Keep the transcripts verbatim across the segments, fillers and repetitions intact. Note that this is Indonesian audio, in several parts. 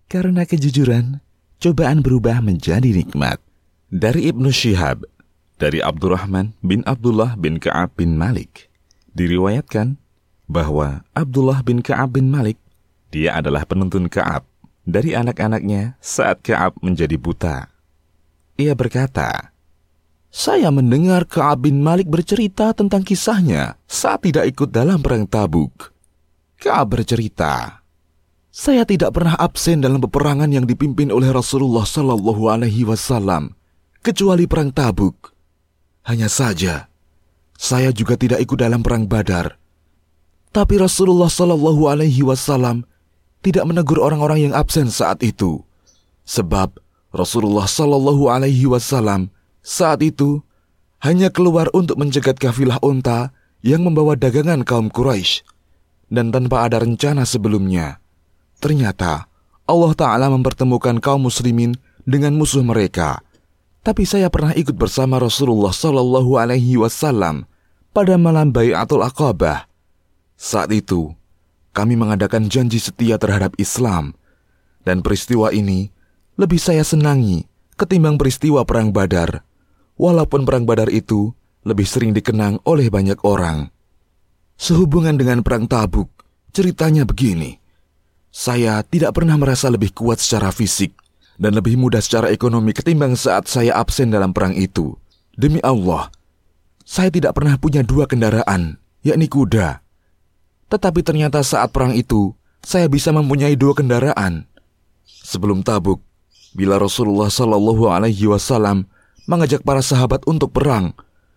Karena kejujuran, cobaan berubah menjadi nikmat. Dari Ibnu Syihab, dari Abdurrahman bin Abdullah bin Ka'ab bin Malik, diriwayatkan bahwa Abdullah bin Ka'ab bin Malik, dia adalah penuntun Ka'ab dari anak-anaknya saat Ka'ab menjadi buta. Ia berkata, "Saya mendengar Ka'ab bin Malik bercerita tentang kisahnya saat tidak ikut dalam perang Tabuk. Ka'ab bercerita, saya tidak pernah absen dalam peperangan yang dipimpin oleh Rasulullah Sallallahu Alaihi Wasallam, kecuali perang Tabuk. Hanya saja, saya juga tidak ikut dalam perang Badar. Tapi Rasulullah Sallallahu Alaihi Wasallam tidak menegur orang-orang yang absen saat itu, sebab Rasulullah Sallallahu Alaihi Wasallam saat itu hanya keluar untuk mencegat kafilah unta yang membawa dagangan kaum Quraisy, dan tanpa ada rencana sebelumnya. Ternyata Allah Ta'ala mempertemukan kaum muslimin dengan musuh mereka. Tapi saya pernah ikut bersama Rasulullah Sallallahu Alaihi Wasallam pada malam Bai'atul Aqabah. Saat itu, kami mengadakan janji setia terhadap Islam, dan peristiwa ini lebih saya senangi ketimbang peristiwa Perang Badar, walaupun Perang Badar itu lebih sering dikenang oleh banyak orang. Sehubungan dengan Perang Tabuk, ceritanya begini. Saya tidak pernah merasa lebih kuat secara fisik dan lebih mudah secara ekonomi ketimbang saat saya absen dalam perang itu. Demi Allah, saya tidak pernah punya dua kendaraan, yakni kuda. Tetapi ternyata saat perang itu, saya bisa mempunyai dua kendaraan. Sebelum Tabuk, bila Rasulullah Sallallahu Alaihi Wasallam mengajak para sahabat untuk perang,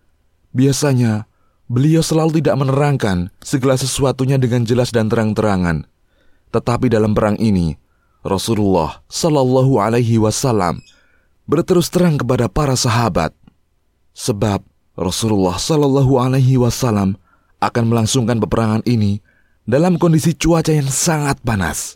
biasanya beliau selalu tidak menerangkan segala sesuatunya dengan jelas dan terang-terangan. Tetapi dalam perang ini, Rasulullah Sallallahu Alaihi Wasallam berterus terang kepada para sahabat, sebab Rasulullah Sallallahu Alaihi Wasallam akan melangsungkan peperangan ini dalam kondisi cuaca yang sangat panas.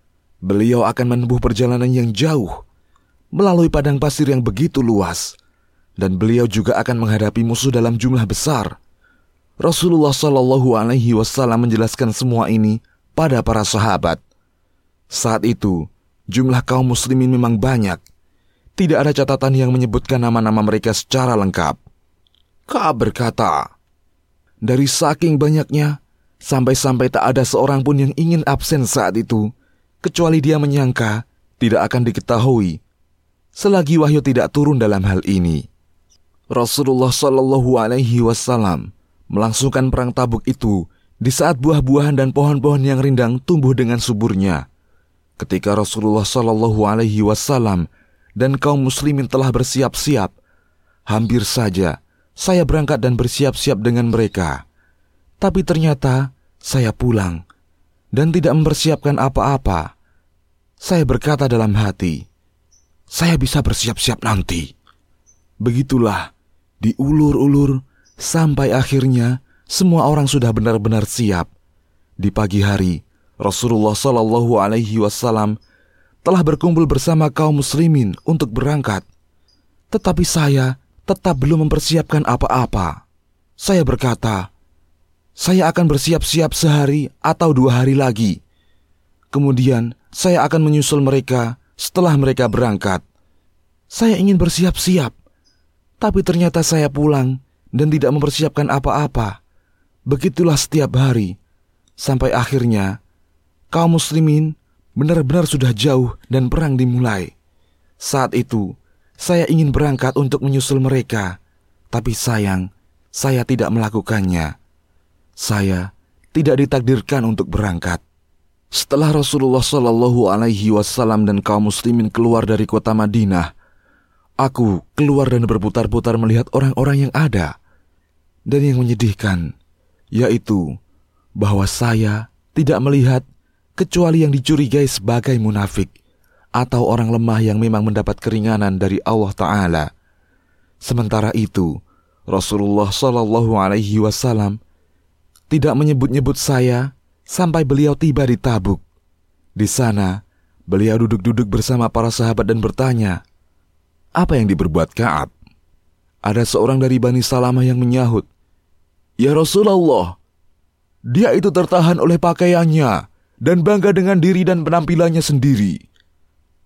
Beliau akan menempuh perjalanan yang jauh melalui padang pasir yang begitu luas, dan beliau juga akan menghadapi musuh dalam jumlah besar. Rasulullah Sallallahu Alaihi Wasallam menjelaskan semua ini pada para sahabat. Saat itu, jumlah kaum muslimin memang banyak. Tidak ada catatan yang menyebutkan nama-nama mereka secara lengkap. Ka'ab berkata, dari saking banyaknya, sampai-sampai tak ada seorang pun yang ingin absen saat itu, kecuali dia menyangka tidak akan diketahui selagi wahyu tidak turun dalam hal ini. Rasulullah Sallallahu Alaihi Wasallam melangsungkan perang Tabuk itu di saat buah-buahan dan pohon-pohon yang rindang tumbuh dengan suburnya. Ketika Rasulullah Sallallahu Alaihi Wasallam dan kaum muslimin telah bersiap-siap, hampir saja saya berangkat dan bersiap-siap dengan mereka. Tapi ternyata saya pulang dan tidak mempersiapkan apa-apa. Saya berkata dalam hati, saya bisa bersiap-siap nanti. Begitulah, diulur-ulur sampai akhirnya semua orang sudah benar-benar siap. Di pagi hari, Rasulullah Sallallahu Alaihi Wasallam telah berkumpul bersama kaum muslimin untuk berangkat. Tetapi saya tetap belum mempersiapkan apa-apa. Saya berkata, saya akan bersiap-siap sehari atau dua hari lagi. Kemudian saya akan menyusul mereka setelah mereka berangkat. Saya ingin bersiap-siap, tapi ternyata saya pulang dan tidak mempersiapkan apa-apa. Begitulah setiap hari, sampai akhirnya kaum muslimin benar-benar sudah jauh dan perang dimulai. Saat itu, saya ingin berangkat untuk menyusul mereka, tapi sayang, saya tidak melakukannya. Saya tidak ditakdirkan untuk berangkat. Setelah Rasulullah Sallallahu Alaihi Wasallam dan kaum muslimin keluar dari kota Madinah, aku keluar dan berputar-putar melihat orang-orang yang ada. Dan yang menyedihkan, yaitu bahwa saya tidak melihat kecuali yang dicurigai sebagai munafik atau orang lemah yang memang mendapat keringanan dari Allah Ta'ala. Sementara itu, Rasulullah Sallallahu Alaihi Wasallam tidak menyebut-nyebut saya sampai beliau tiba di Tabuk. Di sana, beliau duduk-duduk bersama para sahabat dan bertanya, apa yang diperbuat Ka'ab? Ada seorang dari Bani Salamah yang menyahut, ya Rasulullah, dia itu tertahan oleh pakaiannya dan bangga dengan diri dan penampilannya sendiri.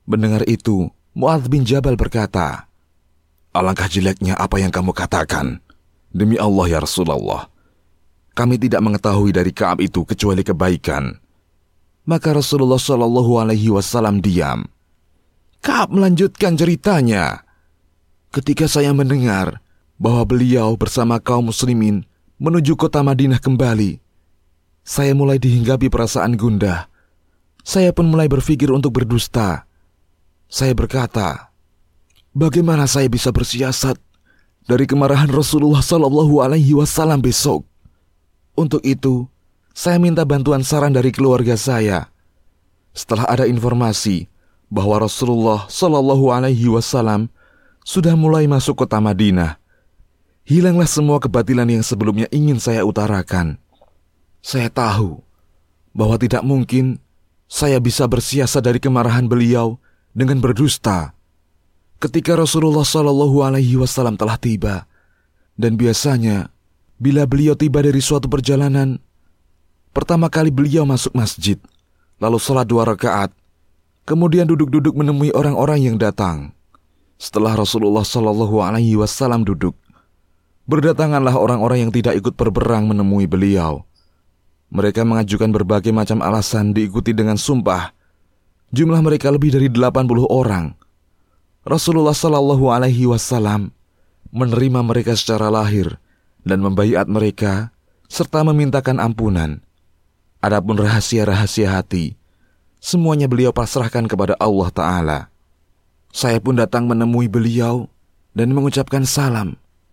Mendengar itu, Mu'adz bin Jabal berkata, "Alangkah jeleknya apa yang kamu katakan. Demi Allah ya Rasulullah, kami tidak mengetahui dari Ka'ab itu kecuali kebaikan." Maka Rasulullah Shallallahu Alaihi Wasallam diam. Ka'ab melanjutkan ceritanya. "Ketika saya mendengar bahwa beliau bersama kaum muslimin menuju kota Madinah kembali, saya mulai dihinggapi perasaan gundah. Saya pun mulai berpikir untuk berdusta. Saya berkata, bagaimana saya bisa bersiasat dari kemarahan Rasulullah Shallallahu Alaihi Wasallam besok? Untuk itu, saya minta bantuan saran dari keluarga saya. Setelah ada informasi bahwa Rasulullah Shallallahu Alaihi Wasallam sudah mulai masuk kota Madinah, hilanglah semua kebatilan yang sebelumnya ingin saya utarakan. Saya tahu bahwa tidak mungkin saya bisa bersiasat dari kemarahan beliau dengan berdusta. Ketika Rasulullah Shallallahu Alaihi Wasallam telah tiba, dan biasanya bila beliau tiba dari suatu perjalanan, pertama kali beliau masuk masjid, lalu sholat dua rakaat, kemudian duduk-duduk menemui orang-orang yang datang. Setelah Rasulullah Shallallahu Alaihi Wasallam duduk, berdatanganlah orang-orang yang tidak ikut berperang menemui beliau. Mereka mengajukan berbagai macam alasan diikuti dengan sumpah. Jumlah mereka lebih dari delapan puluh orang. Rasulullah Shallallahu Alaihi Wasallam menerima mereka secara lahir dan membaiat mereka serta memintakan ampunan. Adapun rahasia-rahasia hati, semuanya beliau pasrahkan kepada Allah Ta'ala. Saya pun datang menemui beliau dan mengucapkan salam.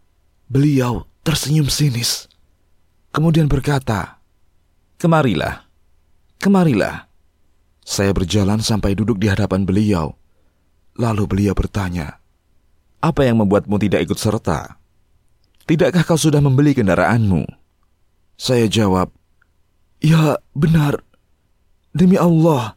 Beliau tersenyum sinis, kemudian berkata, "Kemarilah, kemarilah." Saya berjalan sampai duduk di hadapan beliau. Lalu beliau bertanya, "Apa yang membuatmu tidak ikut serta? Tidakkah kau sudah membeli kendaraanmu?" Saya jawab, "Ya, benar. Demi Allah,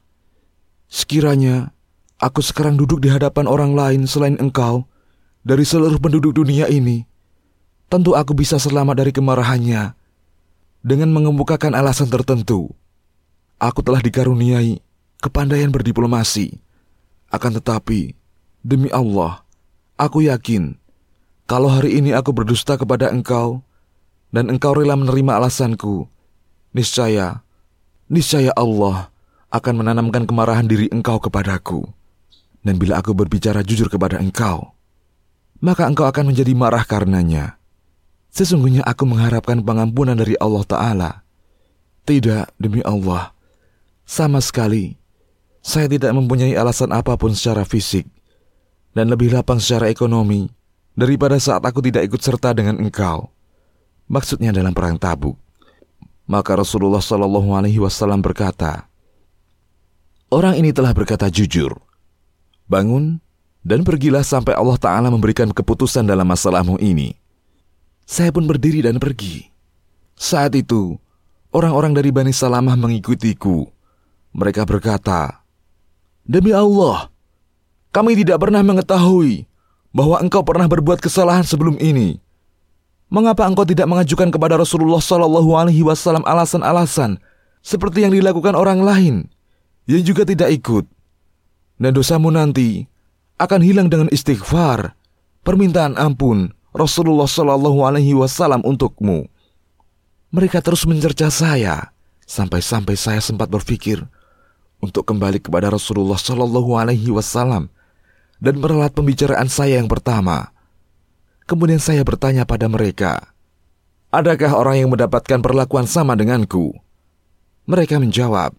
sekiranya aku sekarang duduk di hadapan orang lain selain engkau dari seluruh penduduk dunia ini, tentu aku bisa selamat dari kemarahannya dengan mengemukakan alasan tertentu. Aku telah dikaruniai kepandaian berdiplomasi. Akan tetapi, demi Allah, aku yakin kalau hari ini aku berdusta kepada engkau dan engkau rela menerima alasanku, niscaya, niscaya Allah akan menanamkan kemarahan diri engkau kepadaku. Dan bila aku berbicara jujur kepada engkau, maka engkau akan menjadi marah karenanya. Sesungguhnya aku mengharapkan pengampunan dari Allah Ta'ala. Tidak, demi Allah, sama sekali saya tidak mempunyai alasan apapun secara fisik dan lebih lapang secara ekonomi daripada saat aku tidak ikut serta dengan engkau." Maksudnya dalam perang Tabuk. Maka Rasulullah Shallallahu Alaihi Wasallam berkata, "Orang ini telah berkata jujur. Bangun dan pergilah sampai Allah Ta'ala memberikan keputusan dalam masalahmu ini." Saya pun berdiri dan pergi. Saat itu, orang-orang dari Bani Salamah mengikutiku. Mereka berkata, "Demi Allah, kami tidak pernah mengetahui bahwa engkau pernah berbuat kesalahan sebelum ini. Mengapa engkau tidak mengajukan kepada Rasulullah Shallallahu Alaihi Wasallam alasan-alasan seperti yang dilakukan orang lain yang juga tidak ikut? Dan dosamu nanti akan hilang dengan istighfar, permintaan ampun Rasulullah Shallallahu Alaihi Wasallam untukmu." Mereka terus mencerca saya sampai-sampai saya sempat berpikir untuk kembali kepada Rasulullah Shallallahu Alaihi Wasallam dan meralat pembicaraan saya yang pertama. Kemudian saya bertanya pada mereka, "Adakah orang yang mendapatkan perlakuan sama denganku?" Mereka menjawab,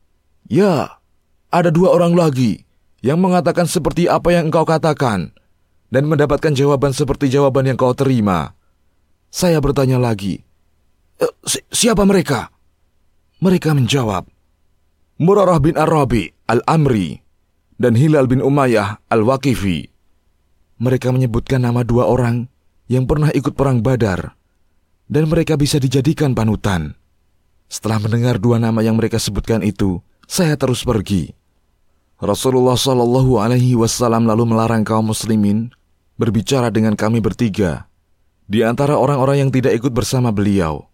"Ya, ada dua orang lagi yang mengatakan seperti apa yang engkau katakan dan mendapatkan jawaban seperti jawaban yang kau terima." Saya bertanya lagi, e, si- siapa mereka? Mereka menjawab, Murarah bin Ar-Rabi Al-Amri dan Hilal bin Umayyah Al-Waqifi. Mereka menyebutkan nama dua orang yang pernah ikut perang Badar dan mereka bisa dijadikan panutan. Setelah mendengar dua nama yang mereka sebutkan itu, saya terus pergi. Rasulullah Shallallahu Alaihi Wasallam lalu melarang kaum muslimin berbicara dengan kami bertiga di antara orang-orang yang tidak ikut bersama beliau.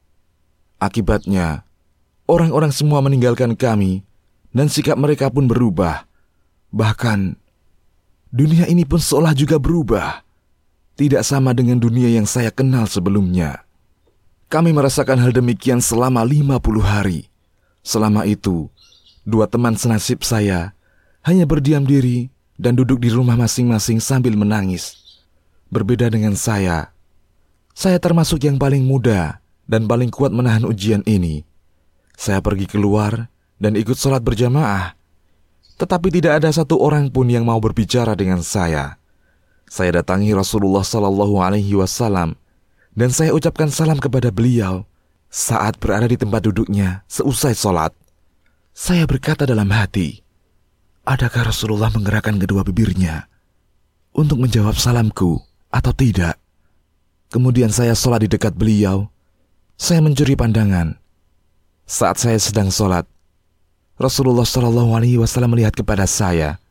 Akibatnya, orang-orang semua meninggalkan kami dan sikap mereka pun berubah. Bahkan, dunia ini pun seolah juga berubah. Tidak sama dengan dunia yang saya kenal sebelumnya. Kami merasakan hal demikian selama lima puluh hari. Selama itu, dua teman senasib saya hanya berdiam diri dan duduk di rumah masing-masing sambil menangis. Berbeda dengan saya, saya termasuk yang paling muda dan paling kuat menahan ujian ini. Saya pergi keluar dan ikut sholat berjamaah. Tetapi tidak ada satu orang pun yang mau berbicara dengan saya. Saya datangi Rasulullah Sallallahu Alaihi Wasallam dan saya ucapkan salam kepada beliau saat berada di tempat duduknya seusai sholat. Saya berkata dalam hati, adakah Rasulullah menggerakkan kedua bibirnya untuk menjawab salamku atau tidak? Kemudian saya sholat di dekat beliau. Saya mencuri pandangan. Saat saya sedang sholat, Rasulullah Shallallahu Alaihi Wasallam melihat kepada saya.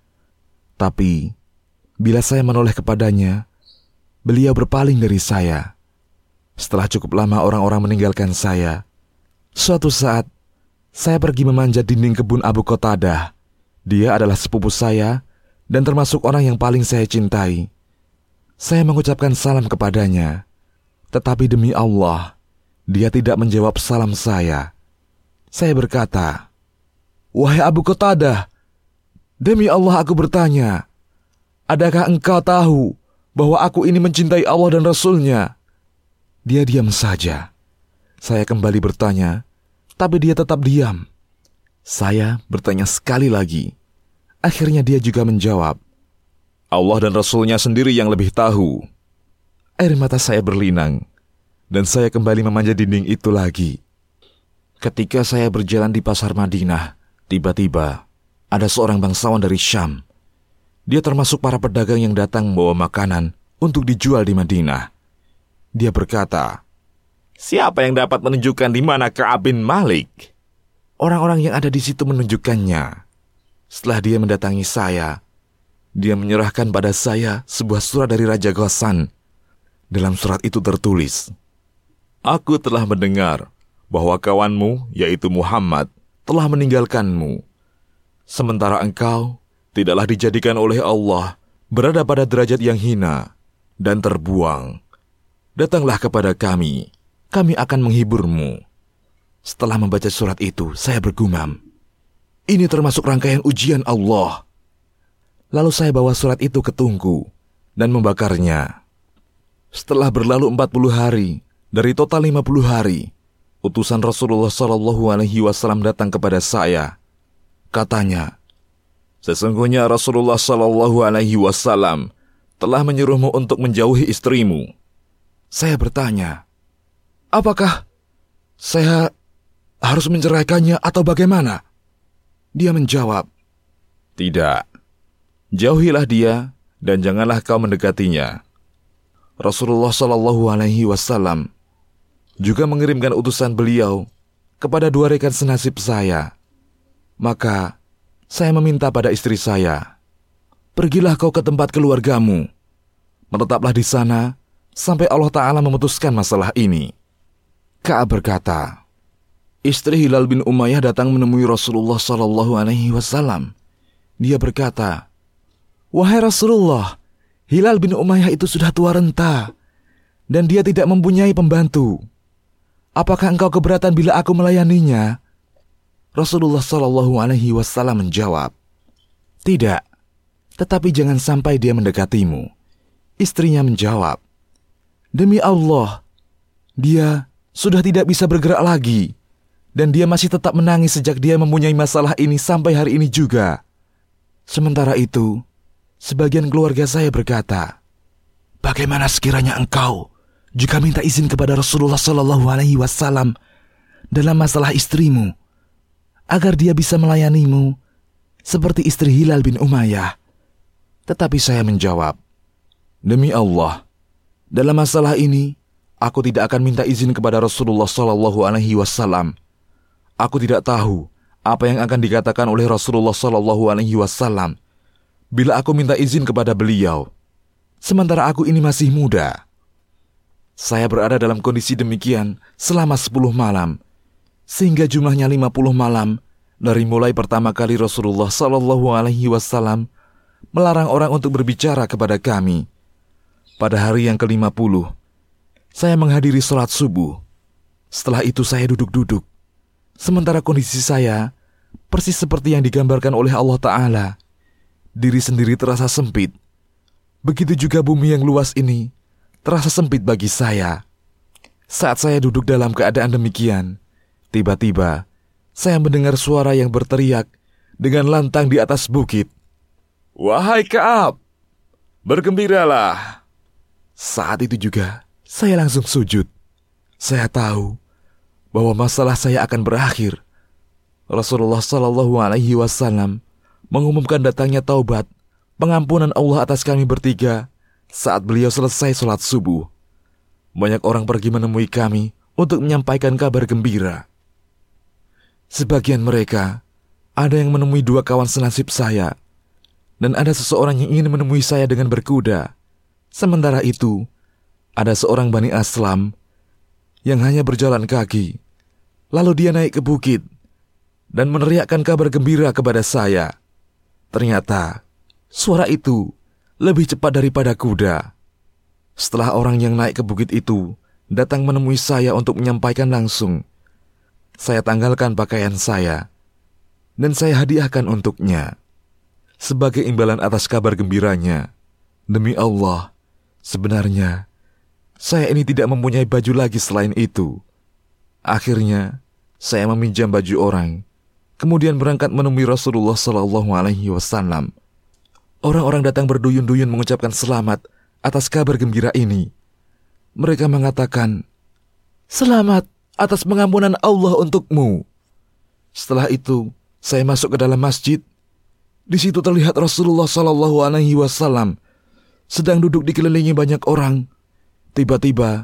Tapi bila saya menoleh kepadanya, beliau berpaling dari saya. Setelah cukup lama orang-orang meninggalkan saya, suatu saat saya pergi memanjat dinding kebun Abu Qatadah. Dia adalah sepupu saya dan termasuk orang yang paling saya cintai. Saya mengucapkan salam kepadanya, tetapi demi Allah, dia tidak menjawab salam saya. Saya berkata, wahai Abu Qatadah, demi Allah aku bertanya, adakah engkau tahu bahwa aku ini mencintai Allah dan Rasul-Nya? Dia diam saja. Saya kembali bertanya, tapi dia tetap diam. Saya bertanya sekali lagi. Akhirnya dia juga menjawab, Allah dan Rasul-Nya sendiri yang lebih tahu. Air mata saya berlinang, dan saya kembali memanjat dinding itu lagi. Ketika saya berjalan di pasar Madinah, tiba-tiba ada seorang bangsawan dari Syam. Dia termasuk para pedagang yang datang membawa makanan untuk dijual di Madinah. Dia berkata, siapa yang dapat menunjukkan di mana Ka'ab bin Malik? Orang-orang yang ada di situ menunjukkannya. Setelah dia mendatangi saya, dia menyerahkan pada saya sebuah surat dari Raja Ghassan. Dalam surat itu tertulis, aku telah mendengar bahwa kawanmu, yaitu Muhammad, telah meninggalkanmu. Sementara engkau tidaklah dijadikan oleh Allah berada pada derajat yang hina dan terbuang. Datanglah kepada kami, kami akan menghiburmu. Setelah membaca surat itu, saya bergumam, ini termasuk rangkaian ujian Allah. Lalu saya bawa surat itu ke tungku dan membakarnya. Setelah berlalu empat puluh hari, dari total lima puluh hari, utusan Rasulullah Shallallahu Alaihi Wasallam datang kepada saya. Katanya, sesungguhnya Rasulullah Shallallahu Alaihi Wasallam telah menyuruhmu untuk menjauhi istrimu. Saya bertanya, apakah saya harus menceraikannya atau bagaimana? Dia menjawab, tidak, jauhilah dia dan janganlah kau mendekatinya. Rasulullah Shallallahu Alaihi Wasallam juga mengirimkan utusan beliau kepada dua rekan senasib saya. Maka saya meminta pada istri saya, pergilah kau ke tempat keluargamu, menetaplah di sana sampai Allah Ta'ala memutuskan masalah ini. Ka'ab berkata, istri Hilal bin Umayyah datang menemui Rasulullah Shallallahu Alaihi Wasallam. Dia berkata, wahai Rasulullah, Hilal bin Umayyah itu sudah tua renta dan dia tidak mempunyai pembantu. Apakah engkau keberatan bila aku melayaninya? Rasulullah Shallallahu Alaihi Wasallam menjawab, tidak, tetapi jangan sampai dia mendekatimu. Istrinya menjawab, demi Allah, dia sudah tidak bisa bergerak lagi dan dia masih tetap menangis sejak dia mempunyai masalah ini sampai hari ini juga. Sementara itu, sebagian keluarga saya berkata, bagaimana sekiranya engkau juga minta izin kepada Rasulullah Shallallahu Alaihi Wasallam dalam masalah istrimu, agar dia bisa melayanimu seperti istri Hilal bin Umayyah? Tetapi saya menjawab, demi Allah, dalam masalah ini aku tidak akan minta izin kepada Rasulullah Shallallahu Alaihi Wasallam. Aku tidak tahu apa yang akan dikatakan oleh Rasulullah Shallallahu Alaihi Wasallam bila aku minta izin kepada beliau, sementara aku ini masih muda. Saya berada dalam kondisi demikian selama sepuluh malam, sehingga jumlahnya lima puluh malam Dari mulai pertama kali Rasulullah Shallallahu Alaihi Wasallam melarang orang untuk berbicara kepada kami. Pada hari yang kelima puluh, saya menghadiri sholat subuh. Setelah itu saya duduk-duduk. Sementara kondisi saya persis seperti yang digambarkan oleh Allah Ta'ala. Diri sendiri terasa sempit. Begitu juga bumi yang luas ini terasa sempit bagi saya. Saat saya duduk dalam keadaan demikian, tiba-tiba saya mendengar suara yang berteriak dengan lantang di atas bukit. "Wahai Ka'ab, bergembiralah." Saat itu juga saya langsung sujud. Saya tahu bahwa masalah saya akan berakhir. Rasulullah Shallallahu Alaihi Wasallam mengumumkan datangnya taubat, pengampunan Allah atas kami bertiga saat beliau selesai sholat subuh. Banyak orang pergi menemui kami untuk menyampaikan kabar gembira. Sebagian mereka ada yang menemui dua kawan senasib saya, dan ada seseorang yang ingin menemui saya dengan berkuda. Sementara itu, ada seorang Bani Aslam yang hanya berjalan kaki. Lalu dia naik ke bukit dan meneriakkan kabar gembira kepada saya. Ternyata suara itu lebih cepat daripada kuda. Setelah orang yang naik ke bukit itu datang menemui saya untuk menyampaikan langsung, saya tanggalkan pakaian saya dan saya hadiahkan untuknya sebagai imbalan atas kabar gembiranya. Demi Allah, sebenarnya saya ini tidak mempunyai baju lagi selain itu. Akhirnya saya meminjam baju orang, kemudian berangkat menemui Rasulullah Shallallahu Alaihi Wasallam. Orang-orang datang berduyun-duyun mengucapkan selamat atas kabar gembira ini. Mereka mengatakan, "Selamat atas pengampunan Allah untukmu." Setelah itu, saya masuk ke dalam masjid. Di situ terlihat Rasulullah Shallallahu Alaihi Wasallam sedang duduk dikelilingi banyak orang. Tiba-tiba,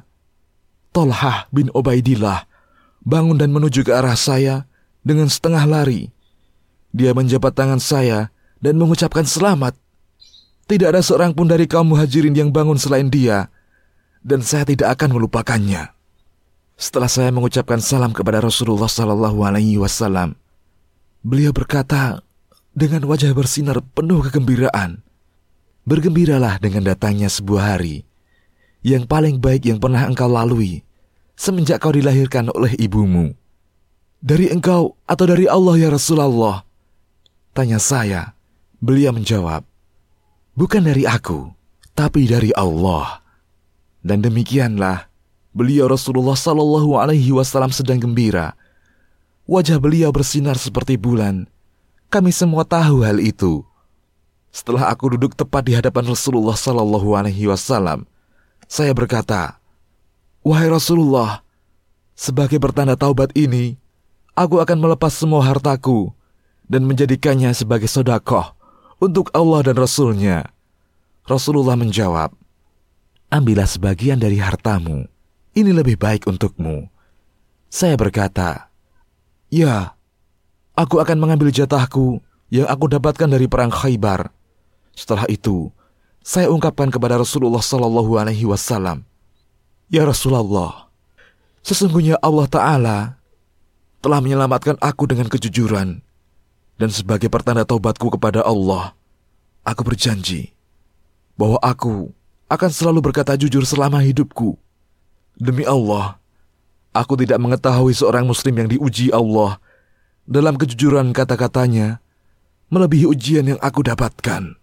Tolhah bin Ubaidillah bangun dan menuju ke arah saya dengan setengah lari. Dia menjabat tangan saya dan mengucapkan selamat. Tidak ada seorang pun dari kaum muhajirin yang bangun selain dia, dan saya tidak akan melupakannya. Setelah saya mengucapkan salam kepada Rasulullah Sallallahu Alaihi Wasallam, beliau berkata dengan wajah bersinar penuh kegembiraan, "Bergembiralah dengan datangnya sebuah hari yang paling baik yang pernah engkau lalui semenjak kau dilahirkan oleh ibumu." "Dari engkau atau dari Allah ya Rasulullah?" tanya saya. Beliau menjawab, "Bukan dari aku, tapi dari Allah." Dan demikianlah beliau Rasulullah Sallallahu Alaihi Wasallam sedang gembira. Wajah beliau bersinar seperti bulan. Kami semua tahu hal itu. Setelah aku duduk tepat di hadapan Rasulullah Sallallahu Alaihi Wasallam, saya berkata, "Wahai Rasulullah, sebagai pertanda taubat ini, aku akan melepas semua hartaku dan menjadikannya sebagai sedekah untuk Allah dan Rasul-Nya." Rasulullah menjawab, "Ambillah sebagian dari hartamu, ini lebih baik untukmu." Saya berkata, "Ya, aku akan mengambil jatahku yang aku dapatkan dari perang Khaybar." Setelah itu, saya ungkapkan kepada Rasulullah Sallallahu Alaihi Wasallam, "Ya Rasulullah, sesungguhnya Allah Ta'ala telah menyelamatkan aku dengan kejujuran, dan sebagai pertanda taubatku kepada Allah, aku berjanji bahwa aku akan selalu berkata jujur selama hidupku. Demi Allah, aku tidak mengetahui seorang muslim yang diuji Allah dalam kejujuran kata-katanya melebihi ujian yang aku dapatkan."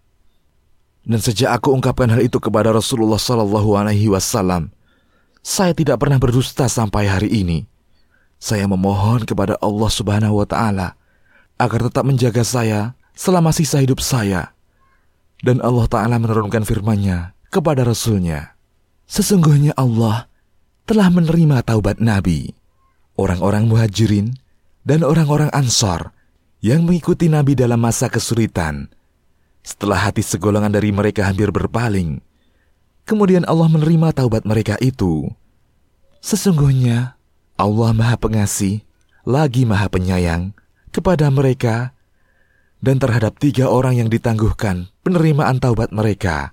Dan sejak aku ungkapkan hal itu kepada Rasulullah Sallallahu Alaihi Wasallam, saya tidak pernah berdusta sampai hari ini. Saya memohon kepada Allah Subhanahu Wa Taala agar tetap menjaga saya selama sisa hidup saya. Dan Allah Ta'ala menurunkan firman-Nya kepada Rasul-Nya, "Sesungguhnya Allah telah menerima taubat Nabi, orang-orang muhajirin dan orang-orang Ansar yang mengikuti Nabi dalam masa kesulitan. Setelah hati segolongan dari mereka hampir berpaling, kemudian Allah menerima taubat mereka itu. Sesungguhnya Allah Maha Pengasih lagi Maha Penyayang kepada mereka dan terhadap tiga orang yang ditangguhkan penerimaan taubat mereka,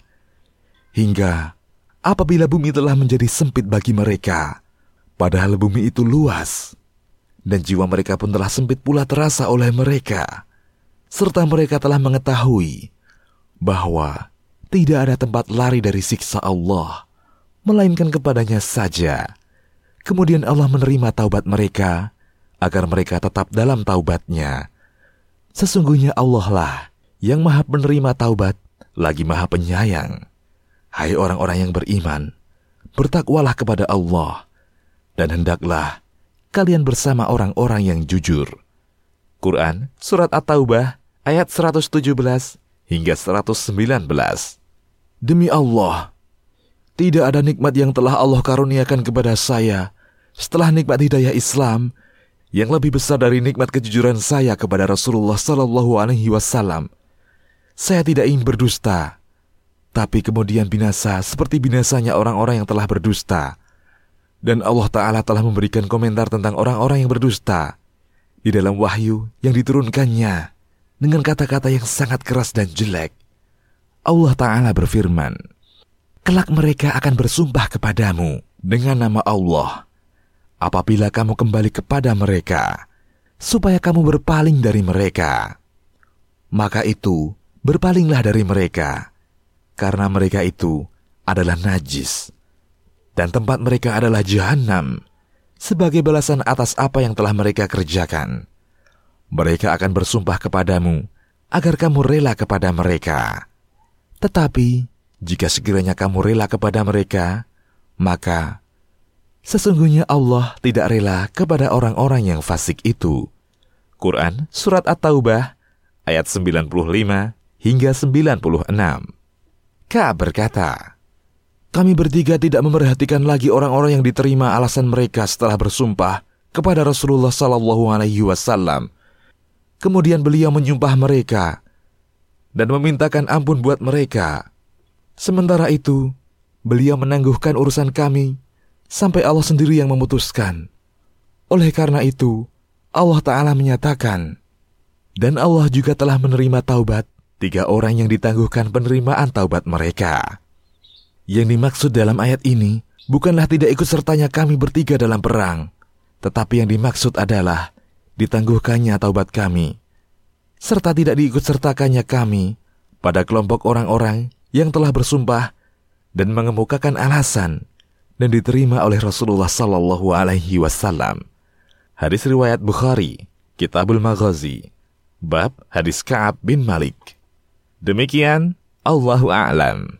hingga apabila bumi telah menjadi sempit bagi mereka, padahal bumi itu luas. dan jiwa mereka pun telah sempit pula terasa oleh mereka, serta mereka telah mengetahui bahwa tidak ada tempat lari dari siksa Allah, melainkan kepadanya saja. Kemudian Allah menerima taubat mereka, agar mereka tetap dalam taubatnya. Sesungguhnya Allah lah yang maha penerima taubat, lagi maha penyayang. Hai orang-orang yang beriman, bertakwalah kepada Allah, dan hendaklah kalian bersama orang-orang yang jujur. Quran Surat At-Taubah ayat seratus tujuh belas hingga seratus sembilan belas. Demi Allah, tidak ada nikmat yang telah Allah karuniakan kepada saya setelah nikmat hidayah Islam yang lebih besar dari nikmat kejujuran saya kepada Rasulullah Sallallahu Alaihi Wasallam. Saya tidak ingin berdusta, tapi kemudian binasa seperti binasanya orang-orang yang telah berdusta. Dan Allah Ta'ala telah memberikan komentar tentang orang-orang yang berdusta di dalam wahyu yang diturunkannya dengan kata-kata yang sangat keras dan jelek. Allah Ta'ala berfirman, kelak mereka akan bersumpah kepadamu dengan nama Allah apabila kamu kembali kepada mereka, supaya kamu berpaling dari mereka. Maka itu, berpalinglah dari mereka, karena mereka itu adalah najis, dan tempat mereka adalah Jahannam, sebagai balasan atas apa yang telah mereka kerjakan. Mereka akan bersumpah kepadamu, agar kamu rela kepada mereka. Tetapi, jika sekiranya kamu rela kepada mereka, maka sesungguhnya Allah tidak rela kepada orang-orang yang fasik itu. Quran Surat At-Taubah ayat sembilan puluh lima hingga sembilan puluh enam. Ka'ab berkata, kami bertiga tidak memerhatikan lagi orang-orang yang diterima alasan mereka setelah bersumpah kepada Rasulullah Sallallahu Alaihi Wasallam. Kemudian beliau menyumpah mereka dan memintakan ampun buat mereka. Sementara itu, beliau menangguhkan urusan kami sampai Allah sendiri yang memutuskan. Oleh karena itu, Allah Ta'ala menyatakan, dan Allah juga telah menerima taubat tiga orang yang ditangguhkan penerimaan taubat mereka. Yang dimaksud dalam ayat ini bukanlah tidak ikut sertanya kami bertiga dalam perang, tetapi yang dimaksud adalah ditangguhkannya taubat kami, serta tidak diikut sertakannya kami pada kelompok orang-orang yang telah bersumpah dan mengemukakan alasan dan diterima oleh Rasulullah Sallallahu Alaihi Wasallam. Hadis riwayat Bukhari, Kitabul Maghazi, bab hadis Ka'ab bin Malik. Demikian, Allahu a'lam.